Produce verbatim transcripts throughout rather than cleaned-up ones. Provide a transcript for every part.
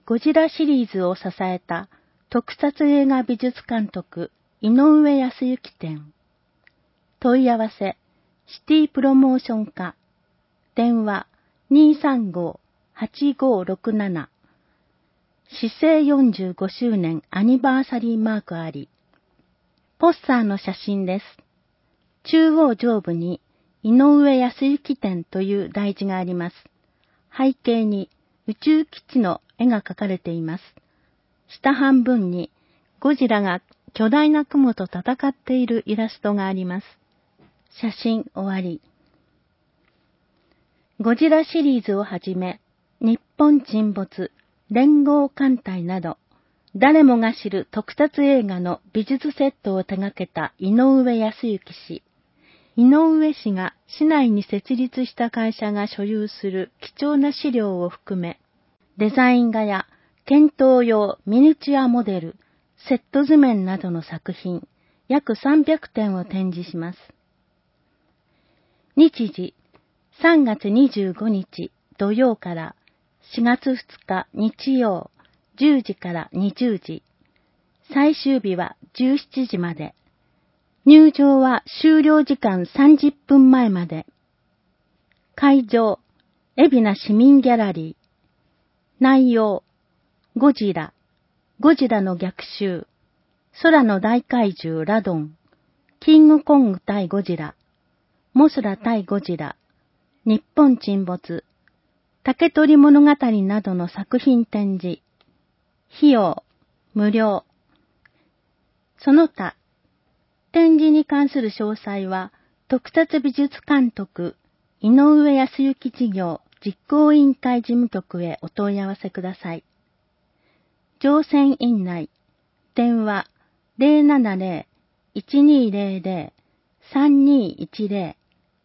ゴジラシリーズを支えた特撮映画美術監督井上康之展。問い合わせシティプロモーション課電話 にーさんごーはちごーろくなな 市政よんじゅうごしゅうねんアニバーサリーマークあり。ポスターの写真です。中央上部に井上康之展という題字があります。背景に宇宙基地の絵が描かれています。下半分にゴジラが巨大な雲と戦っているイラストがあります。写真終わり。ゴジラシリーズをはじめ、日本沈没、連合艦隊など、誰もが知る特撮映画の美術セットを手掛けた井上康之氏。井上氏が市内に設立した会社が所有する貴重な資料を含め、デザイン画や検討用ミニチュアモデル、セット図面などの作品、約さんびゃくてんを展示します。日時、さんがつにじゅうごにち土曜からしがつふつか日曜、じゅうじからにじゅうじ。最終日はじゅうしちじまで。入場は終了時間さんじゅっぷんまえまで。会場、海老名市民ギャラリー。内容、ゴジラ、ゴジラの逆襲、空の大怪獣ラドン、キングコング対ゴジラ、モスラ対ゴジラ、日本沈没、竹取物語などの作品展示。費用、無料。その他、展示に関する詳細は、特撮美術監督、井上康之事業実行委員会事務局へお問い合わせください。乗船員内、電話 ゼロななゼロ いちにーゼロゼロ さんにーいちゼ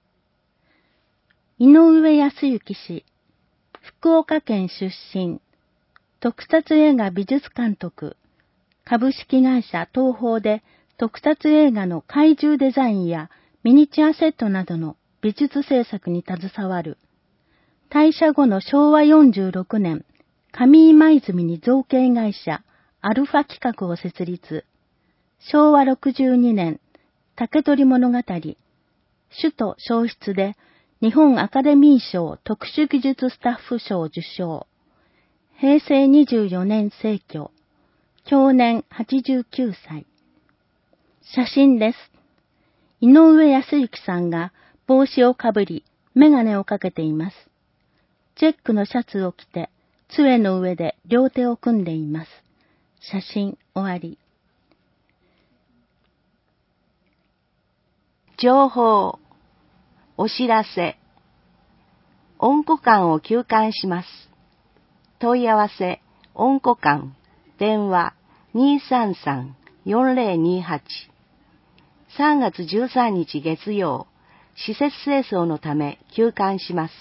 ロ。井上康之氏、福岡県出身、特撮映画美術監督、株式会社東宝で特撮映画の怪獣デザインやミニチュアセットなどの美術制作に携わる。退社後のしょうわよんじゅうろくねん、上今泉に造形会社アルファ企画を設立。しょうわろくじゅうにねん、竹取物語、首都消失で日本アカデミー賞特殊技術スタッフ賞受賞。へいせいにじゅうよねん逝去。享年はちじゅうきゅうさい。写真です。井上康之さんが帽子をかぶり、メガネをかけています。チェックのシャツを着て、杖の上で両手を組んでいます。写真終わり。 情報、お知らせ、音古館を休館します。問い合わせ、音古館、電話 にーさんさんよんゼロにはち。さんがつじゅうさんにち月曜、施設清掃のため休館します。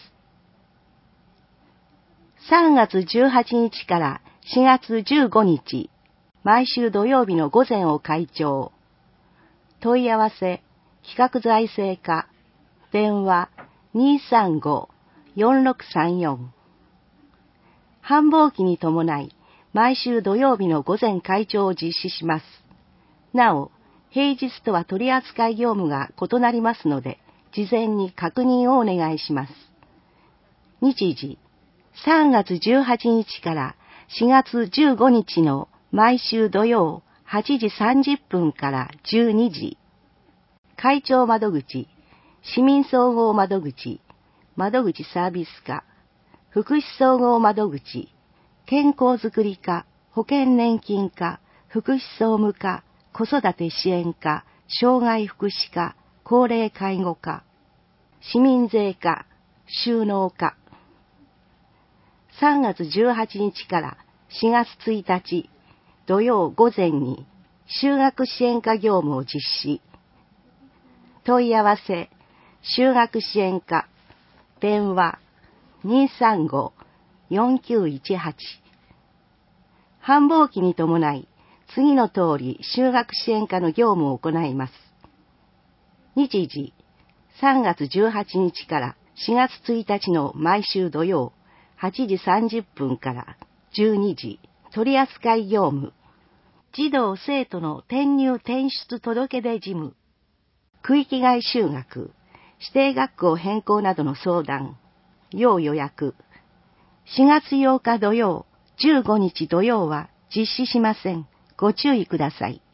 さんがつじゅうはちにちからしがつじゅうごにち、毎週土曜日の午前を開庁。問い合わせ、比較財政課、電話 にーさんごーよんろくさんよん。繁忙期に伴い、毎週土曜日の午前開庁を実施します。なお、平日とは取扱い業務が異なりますので、事前に確認をお願いします。日時、さんがつじゅうはちにちからしがつじゅうごにちの毎週土曜はちじさんじゅっぷんからじゅうにじ。会庁窓口、市民総合窓口、窓口サービス課、福祉総合窓口、健康づくり課、保険年金課、福祉総務課、子育て支援課、障害福祉課、高齢介護課、市民税課、収納課。さんがつじゅうはちにちからしがつついたち土曜午前に就学支援課業務を実施。問い合わせ、就学支援課、電話 にーさんごーよんきゅういちはち。繁忙期に伴い、次の通り就学支援課の業務を行います。日時、さんがつじゅうはちにちからしがつついたちの毎週土曜はちじさんじゅっぷんからじゅうにじ、取扱業務。児童生徒の転入転出届出事務。区域外就学、指定学校変更などの相談、要予約。しがつようか土曜、じゅうごにち土曜は実施しません。ご注意ください。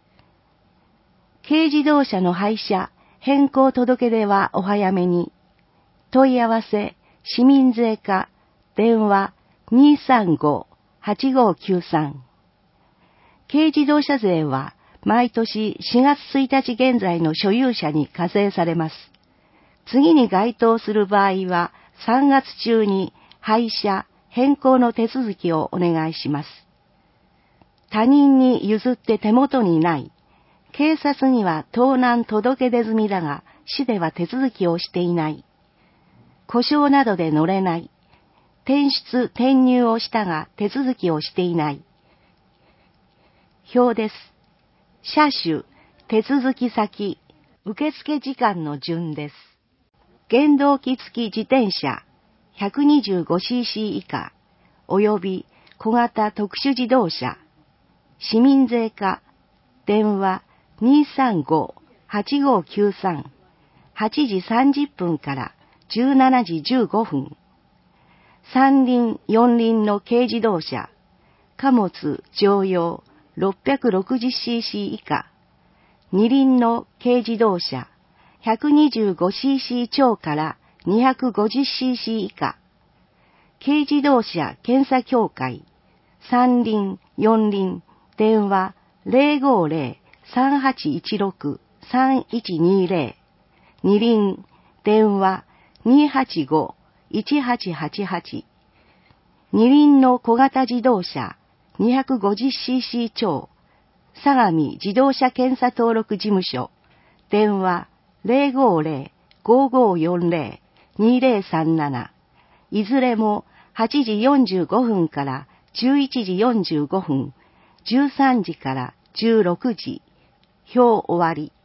軽自動車の廃車、変更届出はお早めに。問い合わせ、市民税課、電話 にーさんごーはちごーきゅうさん。軽自動車税は毎年しがつついたち現在の所有者に課税されます。次に該当する場合はさんがつ中に廃車、変更の手続きをお願いします。他人に譲って手元にない。警察には盗難届出済みだが、市では手続きをしていない。故障などで乗れない。転出、転入をしたが手続きをしていない。表です。車種、手続き先、受付時間の順です。原動機付き自転車 ひゃくにじゅうごシーシー 以下、及び小型特殊自動車、市民税課、電話 にーさんごーはちごーきゅうさん、はちじさんじゅっぷんからじゅうしちじじゅうごふん。三輪、四輪の軽自動車、貨物、乗用 ろっぴゃくろくじゅうシーシー 以下、二輪の軽自動車、ひゃくにじゅうごシーシー 超からにひゃくごじゅうシーシー 以下、軽自動車検査協会、三輪、四輪、電話 ゼロごーゼロ さんはちいちろく さんいちにーゼロ、二輪、電話 にーはちごー いちはちはちはち、二輪の小型自動車 にひゃくごじゅうシーシー 超、相模自動車検査登録事務所、電話 ゼロごーゼロ ごーごーよんゼロ にーゼロさんなな、いずれもはちじよんじゅうごふんからじゅういちじよんじゅうごふん、じゅうさんじからじゅうろくじ、表終わり。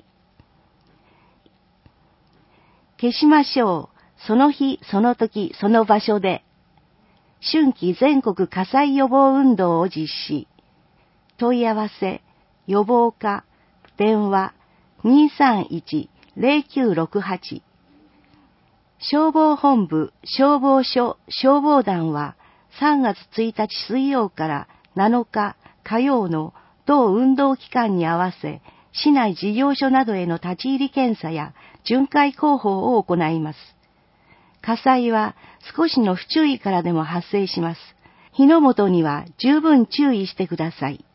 消しましょう。その日、その時、その場所で。春季全国火災予防運動を実施。問い合わせ、予防課、電話 にーさんいち ゼロきゅうろくはち。消防本部、消防署、消防団はさんがつついたち水曜からなのか火曜の同運動期間に合わせ、市内事業所などへの立ち入り検査や巡回広報を行います。火災は少しの不注意からでも発生します。火の元には十分注意してください。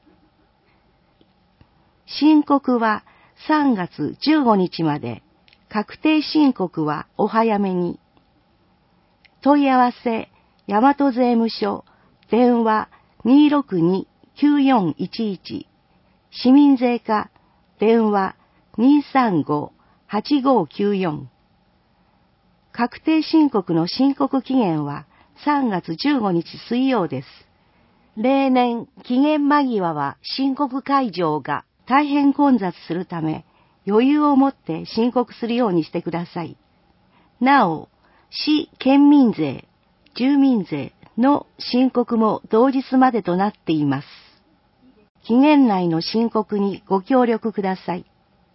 申告はさんがつじゅうごにちまで、確定申告はお早めに。問い合わせ、大和税務署、電話 にーろくに きゅうよんいちいち、市民税課、電話 にーさんごーはちごーきゅうよん。確定申告の申告期限はさんがつじゅうごにち水曜です。例年、期限間際は申告会場が大変混雑するため、余裕を持って申告するようにしてください。なお、市県民税、住民税の申告も同日までとなっています。期限内の申告にご協力ください。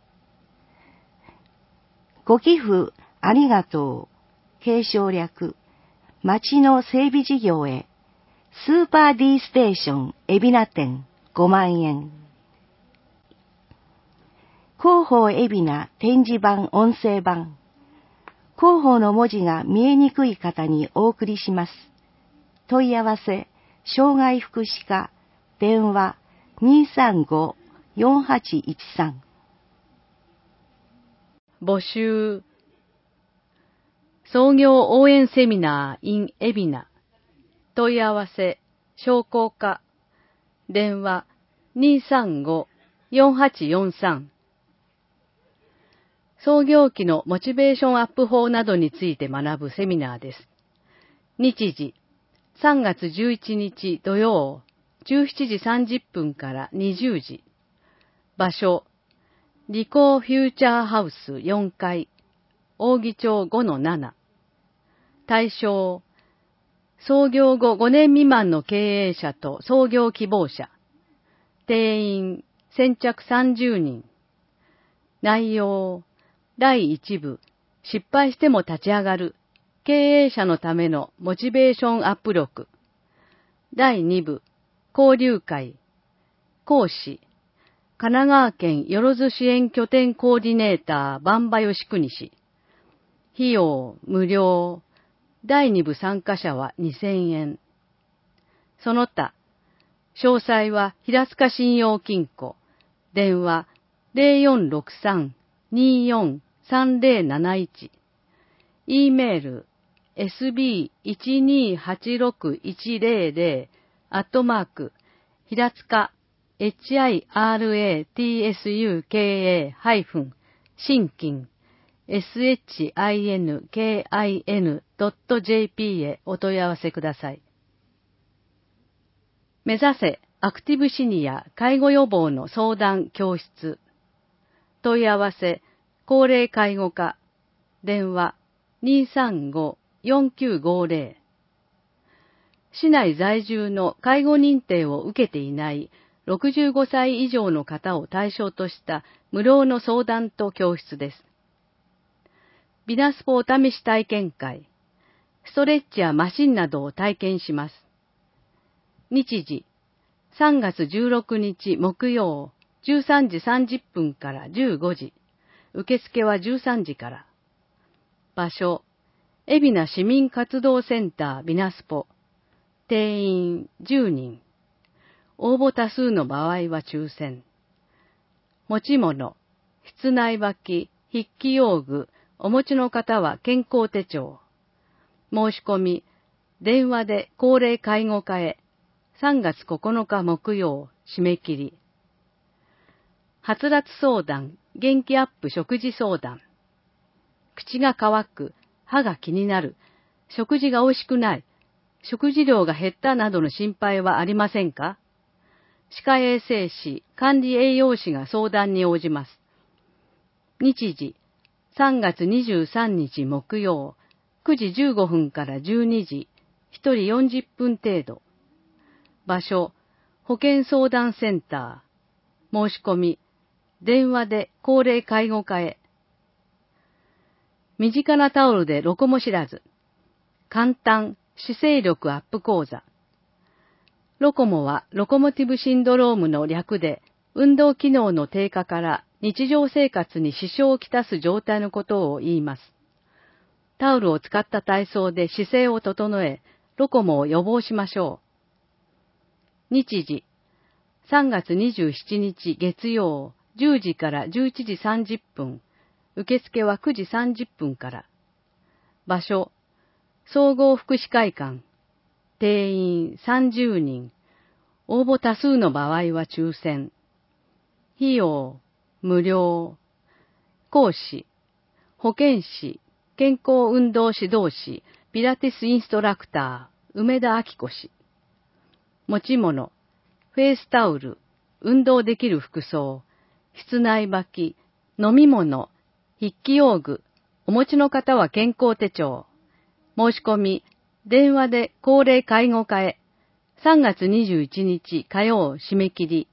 ご寄付ありがとう。継承略。町の整備事業へ。スーパー D ステーション海老名店ごまんえん。広報海老名展示板音声版。広報の文字が見えにくい方にお送りします。問い合わせ、障害福祉課、電話 にーさんごーよんはちいちさん。 募集。創業応援セミナー in 海老名。問い合わせ、商工課、電話 にーさんごーよんはちよんさん。創業期のモチベーションアップ法などについて学ぶセミナーです。日時、さんがつじゅういちにち土曜、じゅうしちじさんじゅっぷんからにじゅうじ。場所、リコーフューチャーハウスよんかい、扇町 ごのなな。対象、 創業後ごねん未満の経営者と創業希望者。定員先着さんじゅうにん。内容、だいいち部、失敗しても立ち上がる。経営者のためのモチベーションアップ力。だいに部、交流会。講師、神奈川県よろず支援拠点コーディネーター、番場義国氏。費用、無料。だいに部参加者はにせんえん。その他、詳細は平塚信用金庫。電話 ゼロよんろくさん にーよん さんゼロなないち。E メール エスビーいちにーはちろくいちゼロゼロ アットマーク平塚 エイチアイアールエーティーエスユーケーエー ハイフン新金 エスエイチアイエヌケーアイエヌ ドット ジェーピー へお問い合わせください。目指せアクティブシニア介護予防の相談教室。問い合わせ高齢介護課。電話 にーさんご よんきゅうごゼロ。市内在住の介護認定を受けていないろくじゅうごさい以上の方を対象とした無料の相談と教室です。ビナスポお試し体験会。ストレッチやマシンなどを体験します。日時、さんがつじゅうろくにち木曜、じゅうさんじさんじゅっぷんからじゅうごじ。受付はじゅうさんじから。場所、海老名市民活動センタービナスポ。定員じゅうにん。応募多数の場合は抽選。持ち物、室内履き、筆記用具、お持ちの方は健康手帳。申し込み、電話で高齢介護課へ。さんがつここのか木曜、締め切り。はつらつ相談、元気アップ食事相談。口が乾く、歯が気になる、食事が美味しくない、食事量が減ったなどの心配はありませんか？歯科衛生士、管理栄養士が相談に応じます。日時、さんがつにじゅうさんにち木曜、くじじゅうごふんからじゅうにじ、ひとりよんじゅっぷん程度。場所、保健相談センター。申し込み、電話で高齢介護課へ。身近なタオルでロコモ知らず。簡単、姿勢力アップ講座。ロコモはロコモティブシンドロームの略で、運動機能の低下から日常生活に支障をきたす状態のことを言います。タオルを使った体操で姿勢を整え、ロコモを予防しましょう。日時、さんがつにじゅうしちにち月曜、じゅうじからじゅういちじさんじゅっぷん。受付はくじさんじゅっぷんから。場所、総合福祉会館。定員さんじゅうにん。応募多数の場合は抽選。費用、無料。講師、保健師、健康運動指導士、ピラティスインストラクター、梅田明子氏。持ち物、フェイスタオル、運動できる服装、室内履き、飲み物、筆記用具、お持ちの方は健康手帳。申し込み、電話で高齢介護課へ。さんがつにじゅういちにち火曜締め切り。